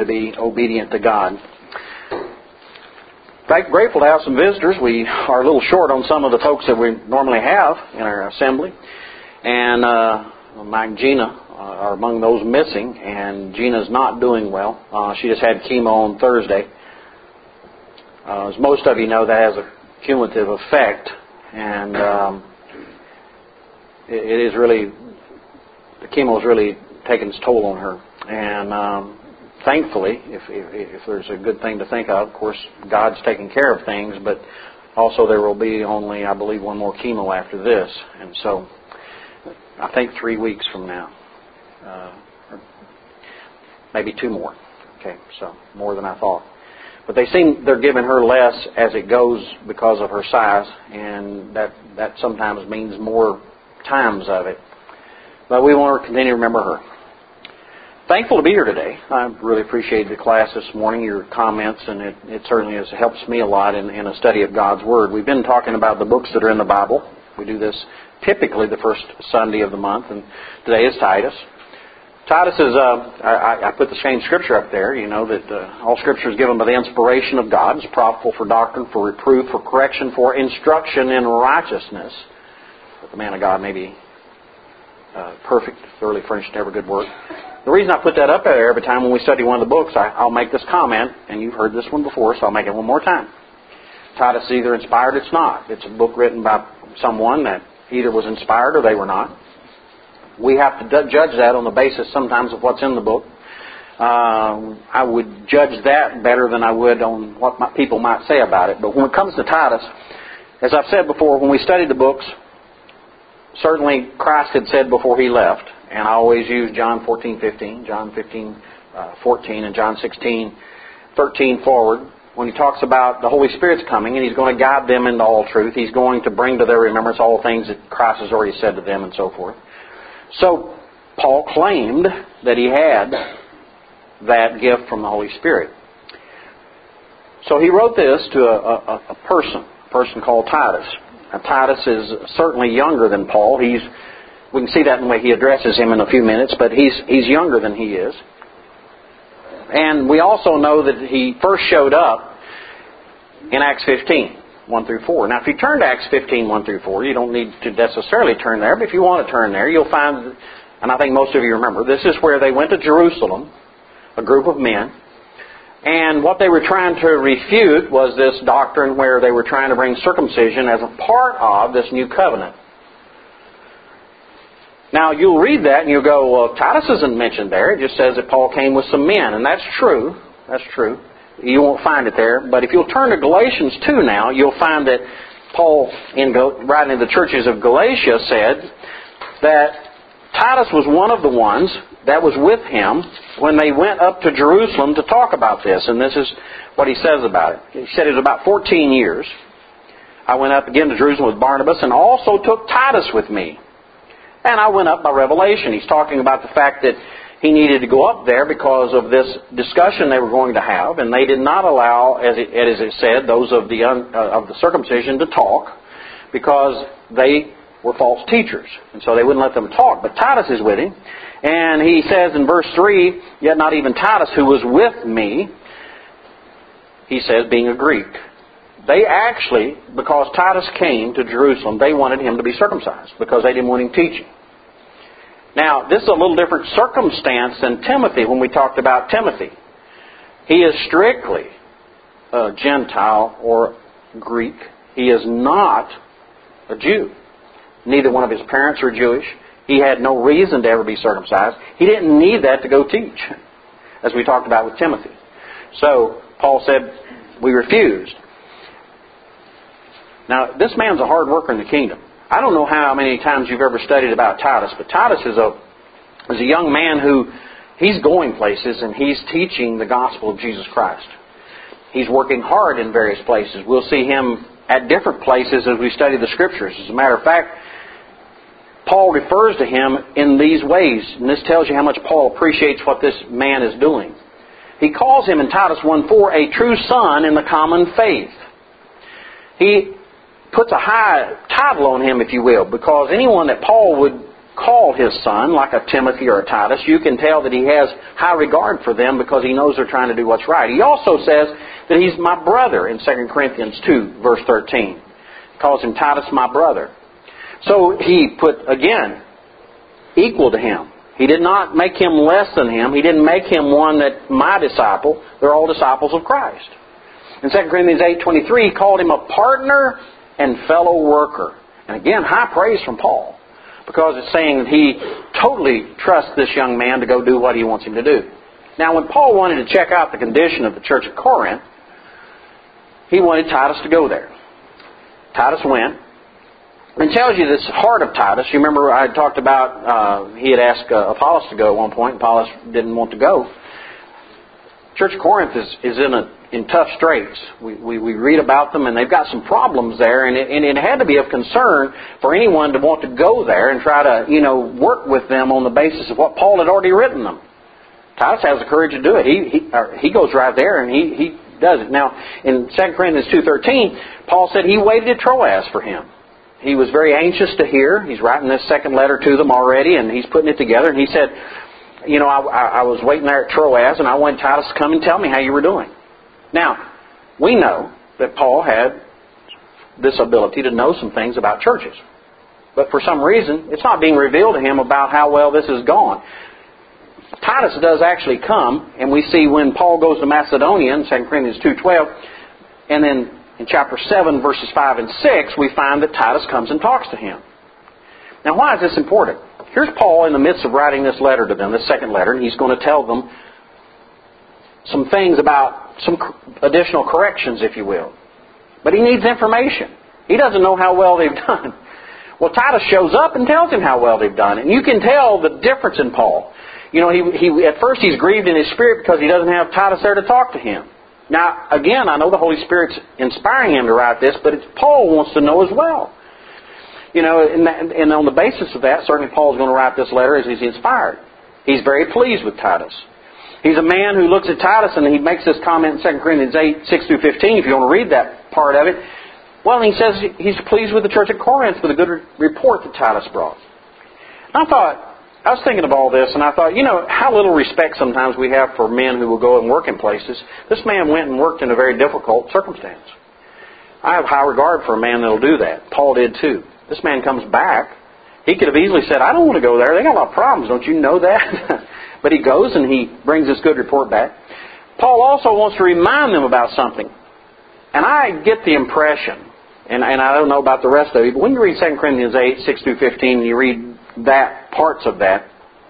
to be obedient to God. In fact, grateful to have some visitors. We are a little short on some of the folks that we normally have in our assembly. And Mike and Gina are among those missing, and Gina's not doing well. She just had chemo on Thursday. As most of you know, that has a cumulative effect, and it is really, the chemo is really taking its toll on her. And thankfully, if there's a good thing to think of course, God's taking care of things, but also there will be only, I believe, one more chemo after this. And so, I think 3 weeks from now. Or maybe 2 more. Okay, so more than I thought. But they're giving her less as it goes because of her size, and that sometimes means more times of it. But we want to continue to remember her. Thankful to be here today. I really appreciated the class this morning, your comments, and it certainly helps me a lot in a study of God's Word. We've been talking about the books that are in the Bible. We do this typically the first Sunday of the month, and today is Titus. Titus is, I put the same scripture up there, you know, that all Scripture is given by the inspiration of God. It's profitable for doctrine, for reproof, for correction, for instruction in righteousness, that the man of God may be perfect, thoroughly furnished to every good work. The reason I put that up there every time when we study one of the books, I'll make this comment, and you've heard this one before, so I'll make it one more time. Titus is either inspired or it's not. It's a book written by someone that either was inspired or they were not. We have to judge that on the basis sometimes of what's in the book. I would judge that better than I would on what people might say about it. But when it comes to Titus, as I've said before, when we studied the books, certainly Christ had said before He left, and I always use John 14:15, John 15:14, and John 16:13 forward, when He talks about the Holy Spirit's coming and He's going to guide them into all truth. He's going to bring to their remembrance all things that Christ has already said to them and so forth. So, Paul claimed that he had that gift from the Holy Spirit. So he wrote this to a person called Titus. Now, Titus is certainly younger than Paul. We can see that in the way he addresses him in a few minutes, but he's younger than he is. And we also know that he first showed up in Acts 15. 1 through 4. Now, if you turn to Acts 15, 1 through 4, you don't need to necessarily turn there, but if you want to turn there, you'll find, and I think most of you remember, this is where they went to Jerusalem, a group of men, and what they were trying to refute was this doctrine where they were trying to bring circumcision as a part of this new covenant. Now, you'll read that and you'll go, well, Titus isn't mentioned there. It just says that Paul came with some men, and that's true. That's true. You won't find it there. But if you'll turn to Galatians 2 now, you'll find that Paul, writing to the churches of Galatia, said that Titus was one of the ones that was with him when they went up to Jerusalem to talk about this. And this is what he says about it. He said it was about 14 years. I went up again to Jerusalem with Barnabas and also took Titus with me. And I went up by revelation. He's talking about the fact that he needed to go up there because of this discussion they were going to have, and they did not allow, as it said, those of the circumcision to talk because they were false teachers, and so they wouldn't let them talk. But Titus is with him, and he says in verse 3, yet not even Titus, who was with me, he says, being a Greek. They actually, because Titus came to Jerusalem, they wanted him to be circumcised because they didn't want him teaching. Now, this is a little different circumstance than Timothy when we talked about Timothy. He is strictly a Gentile or Greek. He is not a Jew. Neither one of his parents were Jewish. He had no reason to ever be circumcised. He didn't need that to go teach, as we talked about with Timothy. So, Paul said, we refused. Now, this man's a hard worker in the kingdom. I don't know how many times you've ever studied about Titus, but Titus is a young man who, he's going places and he's teaching the gospel of Jesus Christ. He's working hard in various places. We'll see him at different places as we study the Scriptures. As a matter of fact, Paul refers to him in these ways, and this tells you how much Paul appreciates what this man is doing. He calls him in Titus 1:4 a true son in the common faith. He puts a high title on him, if you will, because anyone that Paul would call his son, like a Timothy or a Titus. You can tell that he has high regard for them because he knows they're trying to do what's right. He also says that he's my brother in 2 Corinthians 2, verse 13. He calls him Titus, my brother. So he put, again, equal to him. He did not make him less than him. He didn't make him one that, my disciple. They're all disciples of Christ. In 2 Corinthians 8:23, he called him a partner and fellow worker. And again, high praise from Paul, because it's saying that he totally trusts this young man to go do what he wants him to do. Now, when Paul wanted to check out the condition of the church at Corinth, he wanted Titus to go there. Titus went. And it tells you this heart of Titus. You remember I had talked about, he had asked Apollos to go at one point, and Apollos didn't want to go. Church of Corinth is in tough straits. We read about them, and they've got some problems there, and it had to be of concern for anyone to want to go there and try to, work with them on the basis of what Paul had already written them. Titus has the courage to do it. He goes right there, and he does it. Now, in 2 Corinthians 2:13, Paul said he waited at Troas for him. He was very anxious to hear. He's writing this second letter to them already, and he's putting it together. And he said, I was waiting there at Troas, and I wanted Titus to come and tell me how you were doing. Now, we know that Paul had this ability to know some things about churches. But for some reason, it's not being revealed to him about how well this has gone. Titus does actually come, and we see when Paul goes to Macedonia in 2 Corinthians 2:12, and then in chapter 7, verses 5 and 6, we find that Titus comes and talks to him. Now, why is this important? Here's Paul in the midst of writing this letter to them, this second letter, and he's going to tell them some things about some additional corrections, if you will. But he needs information. He doesn't know how well they've done. Well, Titus shows up and tells him how well they've done. And you can tell the difference in Paul. He at first he's grieved in his spirit because he doesn't have Titus there to talk to him. Now, again, I know the Holy Spirit's inspiring him to write this, but Paul wants to know as well. And on the basis of that, certainly Paul's going to write this letter as he's inspired. He's very pleased with Titus. He's a man who looks at Titus, and he makes this comment in 2 Corinthians 8:6-15, if you want to read that part of it. Well, he says he's pleased with the church at Corinth for the good report that Titus brought. And I was thinking of all this, and I thought, how little respect sometimes we have for men who will go and work in places. This man went and worked in a very difficult circumstance. I have high regard for a man that will do that. Paul did too. This man comes back. He could have easily said, I don't want to go there. They got a lot of problems. Don't you know that? But he goes and he brings this good report back. Paul also wants to remind them about something. And I get the impression, and I don't know about the rest of it, but when you read 2 Corinthians 8:6-15, and you read parts of that,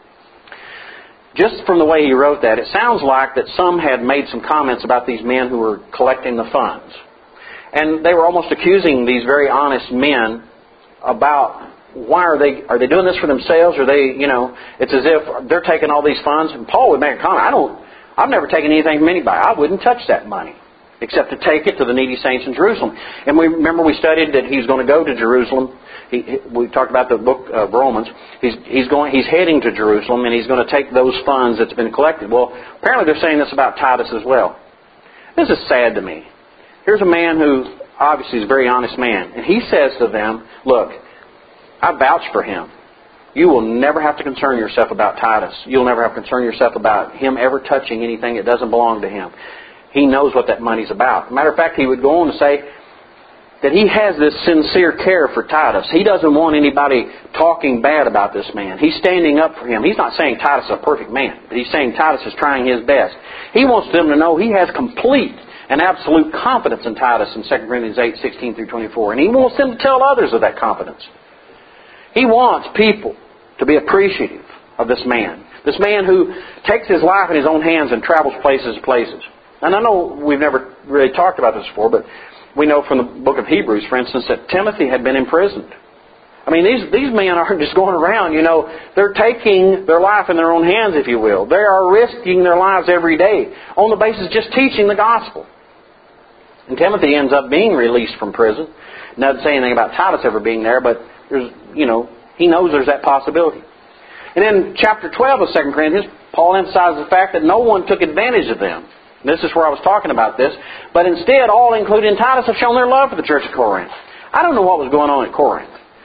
just from the way he wrote that, it sounds like that some had made some comments about these men who were collecting the funds. And they were almost accusing these very honest men about why are they doing this for themselves? Or it's as if they're taking all these funds. And Paul would make a comment, I've never taken anything from anybody. I wouldn't touch that money except to take it to the needy saints in Jerusalem. And we studied that he's going to go to Jerusalem. We talked about the book of Romans. He's heading to Jerusalem, and he's going to take those funds that's been collected. Well, apparently they're saying this about Titus as well. This is sad to me. Here's a man who obviously is a very honest man, and he says to them, look, I vouch for him. You will never have to concern yourself about Titus. You'll never have to concern yourself about him ever touching anything that doesn't belong to him. He knows what that money's about. Matter of fact, he would go on to say that he has this sincere care for Titus. He doesn't want anybody talking bad about this man. He's standing up for him. He's not saying Titus is a perfect man, but he's saying Titus is trying his best. He wants them to know he has complete and absolute confidence in Titus in 2 Corinthians 8:16-24. And he wants them to tell others of that confidence. He wants people to be appreciative of this man. This man who takes his life in his own hands and travels places to places. And I know we've never really talked about this before, but we know from the book of Hebrews, for instance, that Timothy had been imprisoned. I mean, these men aren't just going around, they're taking their life in their own hands, if you will. They are risking their lives every day on the basis of just teaching the gospel. And Timothy ends up being released from prison. Doesn't say anything about Titus ever being there, but there's, he knows there's that possibility. And in chapter 12 of 2 Corinthians, Paul emphasizes the fact that no one took advantage of them. This is where I was talking about this. But instead, all, including Titus, have shown their love for the church of Corinth. I don't know what was going on at Corinth.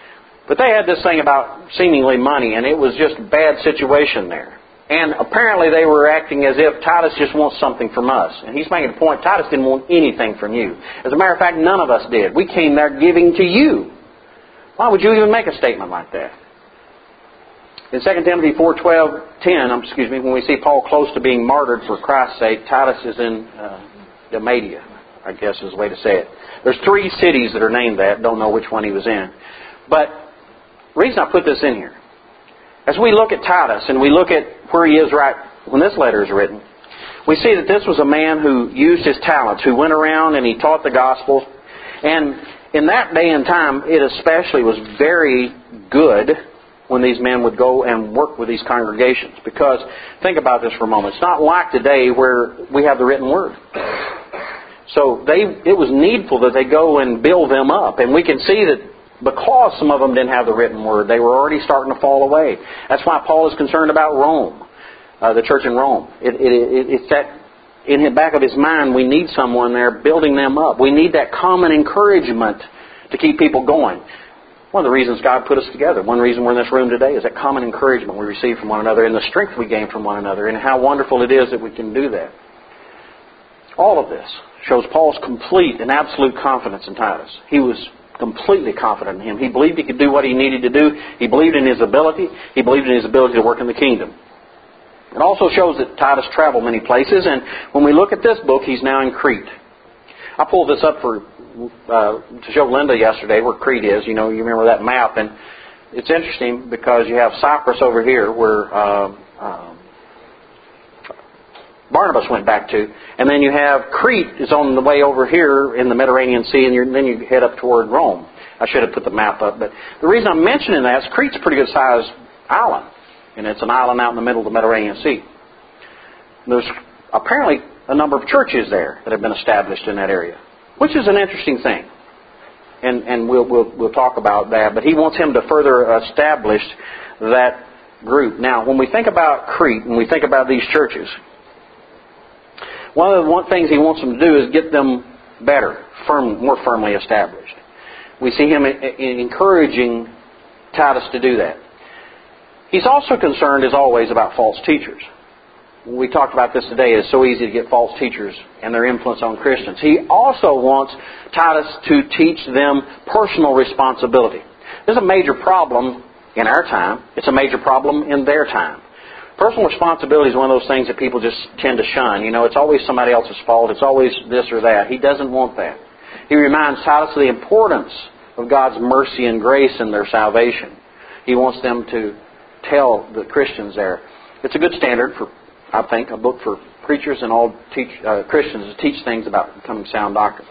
But they had this thing about seemingly money, and it was just a bad situation there. And apparently they were acting as if Titus just wants something from us. And he's making a point, Titus didn't want anything from you. As a matter of fact, none of us did. We came there giving to you. Why would you even make a statement like that? In 2 Timothy 4:10, when we see Paul close to being martyred for Christ's sake, Titus is in Dalmatia, I guess is the way to say it. There's 3 cities that are named that. Don't know which one he was in. But the reason I put this in here, as we look at Titus and we look at where he is right when this letter is written, we see that this was a man who used his talents, who went around and he taught the gospel. And in that day and time, it especially was very good when these men would go and work with these congregations. Because, think about this for a moment, it's not like today where we have the written word. So it was needful that they go and build them up. And we can see that because some of them didn't have the written word, they were already starting to fall away. That's why Paul is concerned about Rome, the church in Rome. It's that in the back of his mind, we need someone there building them up. We need that common encouragement to keep people going. One of the reasons God put us together, one reason we're in this room today, is that common encouragement we receive from one another and the strength we gain from one another, and how wonderful it is that we can do that. All of this shows Paul's complete and absolute confidence in Titus. He was completely confident in him. He believed he could do what he needed to do. He believed in his ability. He believed in his ability to work in the kingdom. It also shows that Titus traveled many places, and when we look at this book, he's now in Crete. I pulled this up to show Linda yesterday where Crete is. You remember that map, and it's interesting because you have Cyprus over here where Barnabas went back to, and then you have Crete is on the way over here in the Mediterranean Sea, and then you head up toward Rome. I should have put the map up, but the reason I'm mentioning that is Crete's a pretty good sized island, and it's an island out in the middle of the Mediterranean Sea. There's apparently a number of churches there that have been established in that area, which is an interesting thing, and we'll talk about that. But he wants him to further establish that group. Now, when we think about Crete and we think about these churches, one of the things he wants them to do is get them better, more firmly established. We see him encouraging Titus to do that. He's also concerned, as always, about false teachers. We talked about this today. It's so easy to get false teachers and their influence on Christians. He also wants Titus to teach them personal responsibility. This is a major problem in our time. It's a major problem in their time. Personal responsibility is one of those things that people just tend to shun. It's always somebody else's fault. It's always this or that. He doesn't want that. He reminds Titus of the importance of God's mercy and grace in their salvation. He wants them to tell the Christians there. It's a good standard for, I think, a book for preachers and all Christians to teach things about becoming sound doctrine.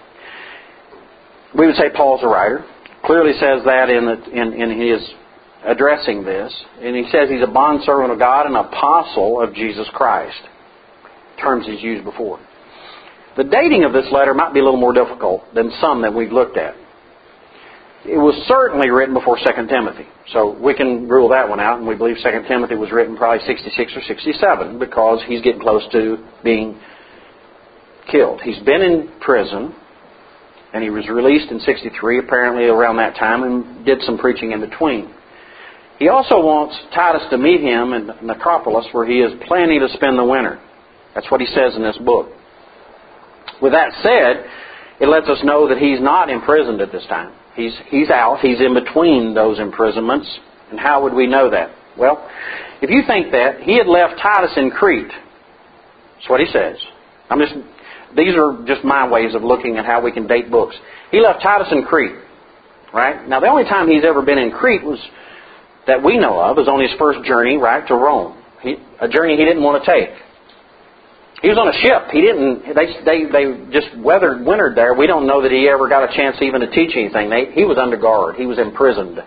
We would say Paul's a writer. Clearly says that in his addressing this. And he says he's a bondservant of God and apostle of Jesus Christ. Terms he's used before. The dating of this letter might be a little more difficult than some that we've looked at. It was certainly written before 2 Timothy. So we can rule that one out, and we believe 2 Timothy was written probably 66 or 67 because he's getting close to being killed. He's been in prison, and he was released in 63, apparently around that time, and did some preaching in between. He also wants Titus to meet him in Nicopolis, where he is planning to spend the winter. That's what he says in this book. With that said, it lets us know that he's not imprisoned at this time. He's out. He's in between those imprisonments. And how would we know that? Well, if you think that, he had left Titus in Crete. That's what he says. These are just my ways of looking at how we can date books. He left Titus in Crete. Right? Now, the only time he's ever been in Crete was that we know of is on his first journey, right, to Rome. A journey he didn't want to take. He was on a ship. They just wintered there. We don't know that he ever got a chance even to teach anything. He was under guard. He was imprisoned.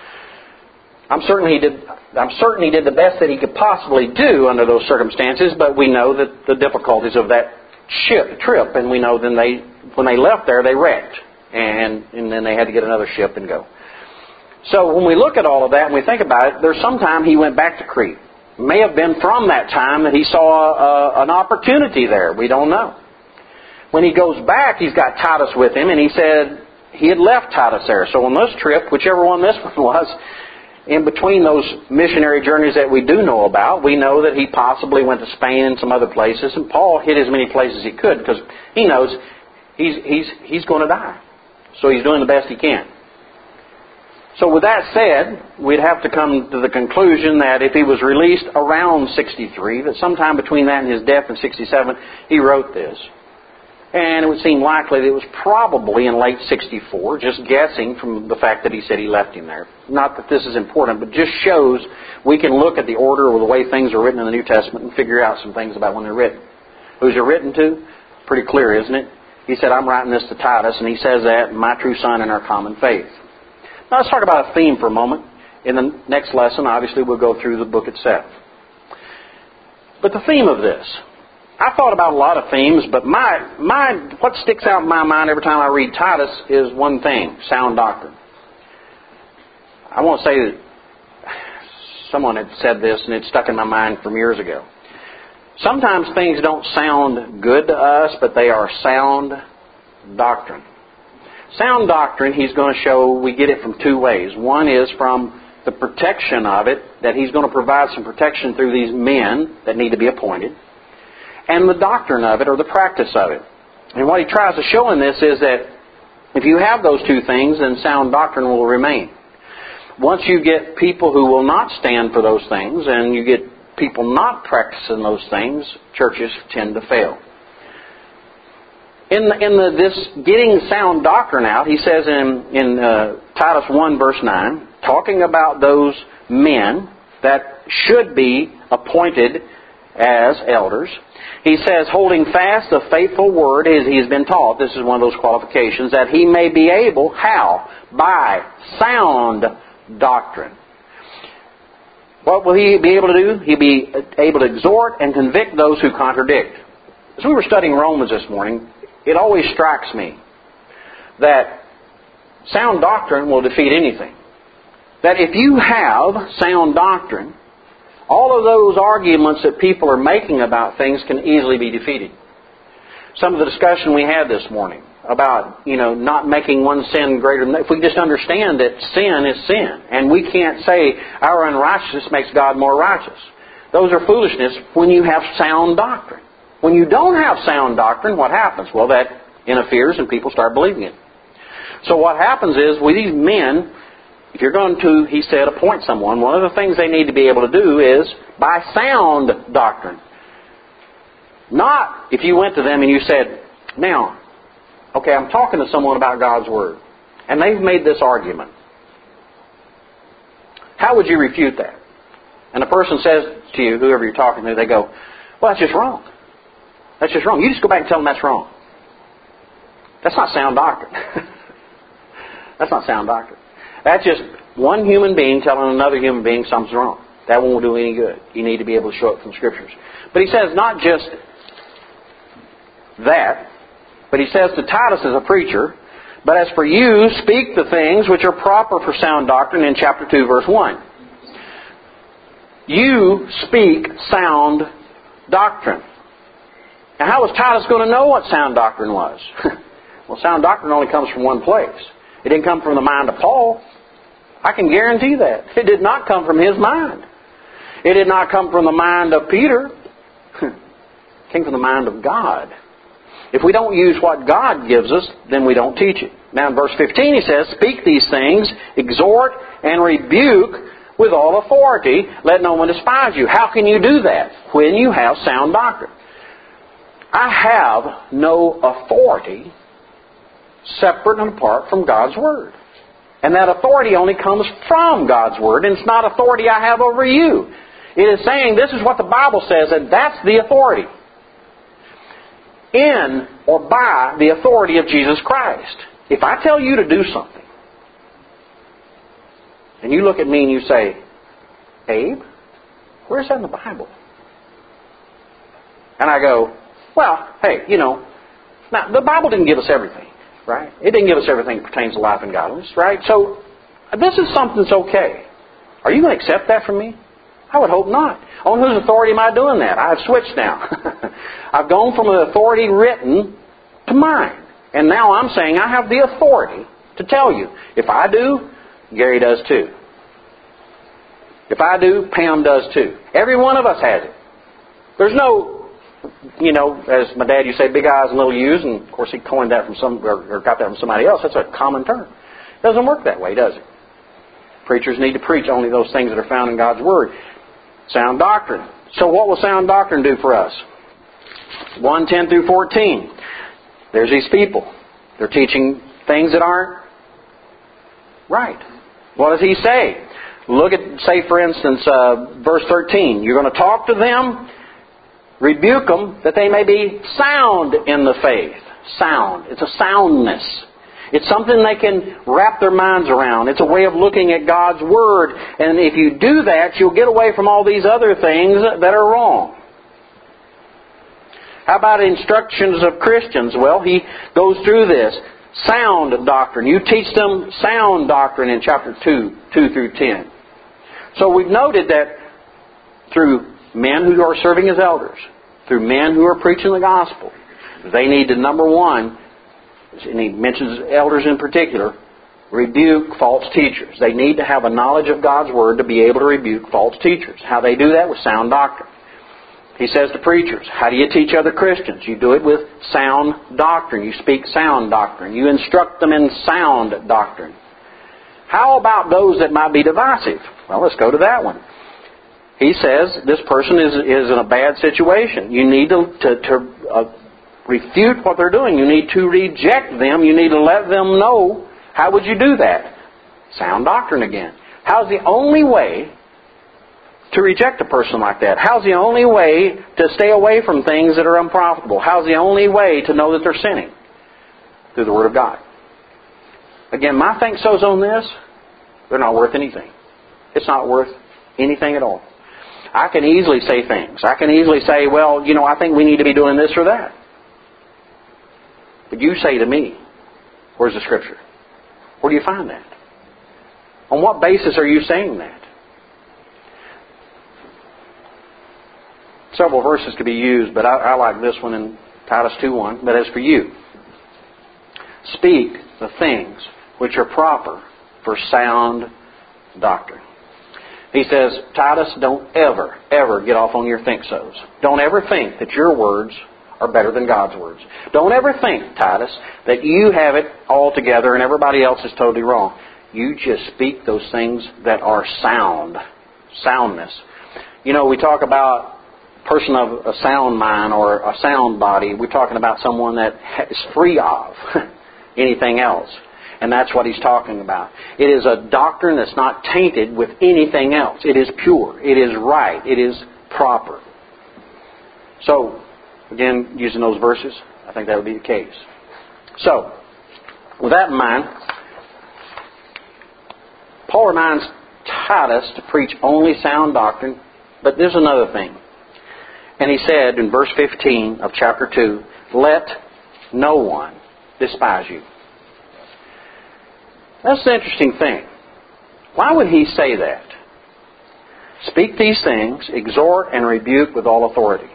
I'm certain he did the best that he could possibly do under those circumstances, but we know that the difficulties of that trip, and we know then when they left there, they wrecked. And then they had to get another ship and go. So when we look at all of that and we think about it, there's some time he went back to Crete. It may have been from that time that he saw an opportunity there. We don't know. When he goes back, he's got Titus with him, and he said, he had left Titus there. So on this trip, whichever one this one was, in between those missionary journeys that we do know about, we know that he possibly went to Spain and some other places, and Paul hit as many places as he could because he knows he's going to die. So he's doing the best he can. So with that said, we'd have to come to the conclusion that if he was released around 63, that sometime between that and his death in 67, he wrote this. And it would seem likely that it was probably in late 64, just guessing from the fact that he said he left him there. Not that this is important, but just shows we can look at the order or the way things are written in the New Testament and figure out some things about when they're written. Who's it written to? Pretty clear, isn't it? He said, I'm writing this to Titus, and he says that, my true son in our common faith. Now let's talk about a theme for a moment. In the next lesson, obviously, we'll go through the book itself. But the theme of this, I thought about a lot of themes, but what sticks out in my mind every time I read Titus is one thing, sound doctrine. I want to say that someone had said this, and it stuck in my mind from years ago. Sometimes things don't sound good to us, but they are sound doctrine. Sound doctrine, he's going to show, we get it from two ways. One is from the protection of it, that he's going to provide some protection through these men that need to be appointed, and the doctrine of it, or the practice of it. And what he tries to show in this is that if you have those two things, then sound doctrine will remain. Once you get people who will not stand for those things, and you get people not practicing those things, churches tend to fail. In this getting sound doctrine out, he says in Titus 1 verse 9, talking about those men that should be appointed as elders, he says, holding fast the faithful word as he has been taught, this is one of those qualifications, that he may be able, how? By sound doctrine. What will he be able to do? He'll be able to exhort and convict those who contradict. As we were studying Romans this morning, it always strikes me that sound doctrine will defeat anything. That if you have sound doctrine, all of those arguments that people are making about things can easily be defeated. Some of the discussion we had this morning about, not making one sin greater than... If we just understand that sin is sin, and we can't say our unrighteousness makes God more righteous. Those are foolishness when you have sound doctrine. When you don't have sound doctrine, what happens? Well, that interferes and people start believing it. So what happens is, with these men, if you're going to, he said, appoint someone, one of the things they need to be able to do is by sound doctrine. Not if you went to them and you said, now, okay, I'm talking to someone about God's Word, and they've made this argument. How would you refute that? And the person says to you, whoever you're talking to, they go, well, that's just wrong. That's just wrong. You just go back and tell them that's wrong. That's not sound doctrine. That's not sound doctrine. That's just one human being telling another human being something's wrong. That won't do any good. You need to be able to show it from Scriptures. But he says not just that, but he says to Titus as a preacher, but as for you, speak the things which are proper for sound doctrine in chapter 2, verse 1. You speak sound doctrine. Now, how was Titus going to know what sound doctrine was? Well, sound doctrine only comes from one place. It didn't come from the mind of Paul. I can guarantee that. It did not come from his mind. It did not come from the mind of Peter. It came from the mind of God. If we don't use what God gives us, then we don't teach it. Now in verse 15 he says, speak these things, exhort and rebuke with all authority. Let no one despise you. How can you do that? When you have sound doctrine. I have no authority separate and apart from God's Word. And that authority only comes from God's Word, and it's not authority I have over you. It is saying this is what the Bible says, and that's the authority. In or by the authority of Jesus Christ. If I tell you to do something, and you look at me and you say, Abe, where's that in the Bible? And I go, well, hey, now the Bible didn't give us everything, right? It didn't give us everything that pertains to life and godliness, right? So this is something that's okay. Are you going to accept that from me? I would hope not. On whose authority am I doing that? I have switched now. I've gone from an authority written to mine. And now I'm saying I have the authority to tell you. If I do, Gary does too. If I do, Pam does too. Every one of us has it. There's no, as my dad used to say, big I's and little U's, and of course he coined that from or got that from somebody else. That's a common term. It doesn't work that way, does it? Preachers need to preach only those things that are found in God's Word. Sound doctrine. So what will sound doctrine do for us? 1:10 through 14. There's these people. They're teaching things that aren't right. What does he say? Look at, say for instance, verse 13. You're going to talk to them, rebuke them, that they may be sound in the faith. Sound. It's a soundness. It's something they can wrap their minds around. It's a way of looking at God's Word. And if you do that, you'll get away from all these other things that are wrong. How about instructions of Christians? Well, he goes through this. Sound doctrine. You teach them sound doctrine in chapter 2 through 10. So we've noted that through men who are serving as elders, through men who are preaching the gospel, they need to, number one, and he mentions elders in particular, rebuke false teachers. They need to have a knowledge of God's Word to be able to rebuke false teachers. How they do that? With sound doctrine. He says to preachers, how do you teach other Christians? You do it with sound doctrine. You speak sound doctrine. You instruct them in sound doctrine. How about those that might be divisive? Well, let's go to that one. He says this person is in a bad situation. You need to refute what they're doing. You need to reject them. You need to let them know. How would you do that? Sound doctrine again. How's the only way to reject a person like that? How's the only way to stay away from things that are unprofitable? How's the only way to know that they're sinning? Through the Word of God. Again, my think-sos on this, they're not worth anything. It's not worth anything at all. I can easily say things. I can easily say, well, I think we need to be doing this or that. But you say to me, where's the Scripture? Where do you find that? On what basis are you saying that? Several verses could be used, but I like this one in Titus 2:1. But as for you, speak the things which are proper for sound doctrine. He says, Titus, don't ever get off on your think-sos. Don't ever think that your words are better than God's words. Don't ever think, Titus, that you have it all together and everybody else is totally wrong. You just speak those things that are sound. Soundness. We talk about a person of a sound mind or a sound body. We're talking about someone that is free of anything else. And that's what he's talking about. It is a doctrine that's not tainted with anything else. It is pure. It is right. It is proper. So, again, using those verses, I think that would be the case. So, with that in mind, Paul reminds Titus to preach only sound doctrine, but there's another thing. And he said in verse 15 of chapter 2, let no one despise you. That's an interesting thing. Why would he say that? Speak these things, exhort and rebuke with all authority.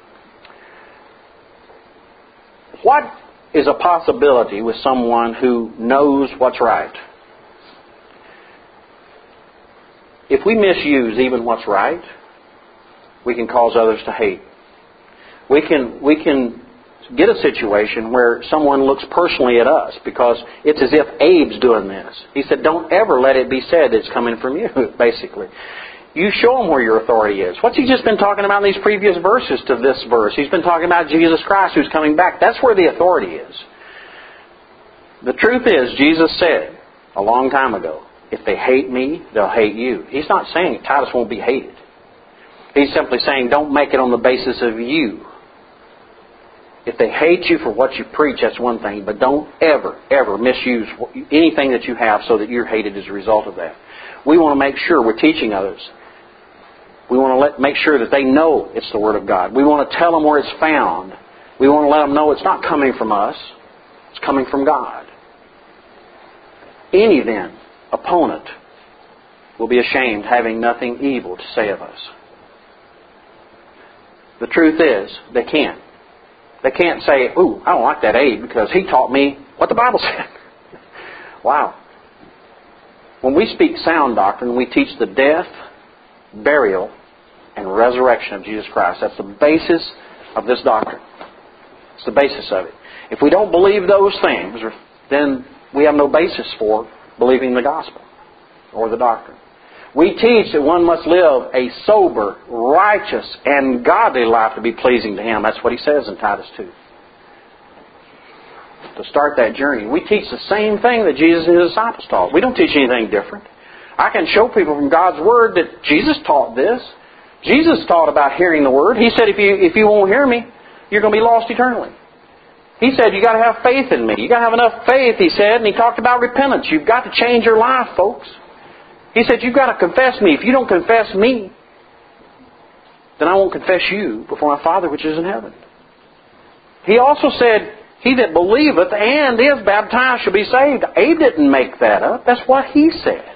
What is a possibility with someone who knows what's right? If we misuse even what's right, we can cause others to hate. We can get a situation where someone looks personally at us because it's as if Abe's doing this. He said, don't ever let it be said it's coming from you, basically. You show them where your authority is. What's he just been talking about in these previous verses to this verse? He's been talking about Jesus Christ who's coming back. That's where the authority is. The truth is, Jesus said a long time ago, if they hate me, they'll hate you. He's not saying Titus won't be hated. He's simply saying don't make it on the basis of you. If they hate you for what you preach, that's one thing. But don't ever misuse anything that you have so that you're hated as a result of that. We want to make sure we're teaching others. We want to make sure that they know it's the Word of God. We want to tell them where it's found. We want to let them know it's not coming from us. It's coming from God. Any then opponent will be ashamed, having nothing evil to say of us. The truth is, they can't. They can't say, ooh, I don't like that Abe because he taught me what the Bible said. Wow. When we speak sound doctrine, we teach the death, burial, and resurrection of Jesus Christ. That's the basis of this doctrine. It's the basis of it. If we don't believe those things, then we have no basis for believing the gospel or the doctrine. We teach that one must live a sober, righteous, and godly life to be pleasing to Him. That's what he says in Titus 2. To start that journey. We teach the same thing that Jesus and His disciples taught. We don't teach anything different. I can show people from God's Word that Jesus taught this. Jesus taught about hearing the Word. He said, if you won't hear me, you're going to be lost eternally. He said, you got to have faith in me. You got to have enough faith, He said. And He talked about repentance. You've got to change your life, folks. He said, you've got to confess me. If you don't confess me, then I won't confess you before my Father which is in heaven. He also said, he that believeth and is baptized shall be saved. Abe didn't make that up. That's what he said.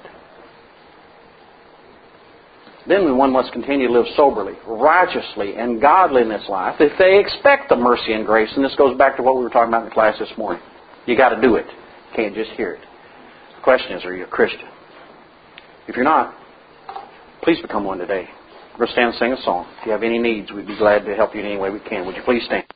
Then one must continue to live soberly, righteously, and godly in this life if they expect the mercy and grace. And this goes back to what we were talking about in the class this morning. You got to do it. You can't just hear it. The question is, are you a Christian? If you're not, please become one today. We're going to stand and sing a song. If you have any needs, we'd be glad to help you in any way we can. Would you please stand?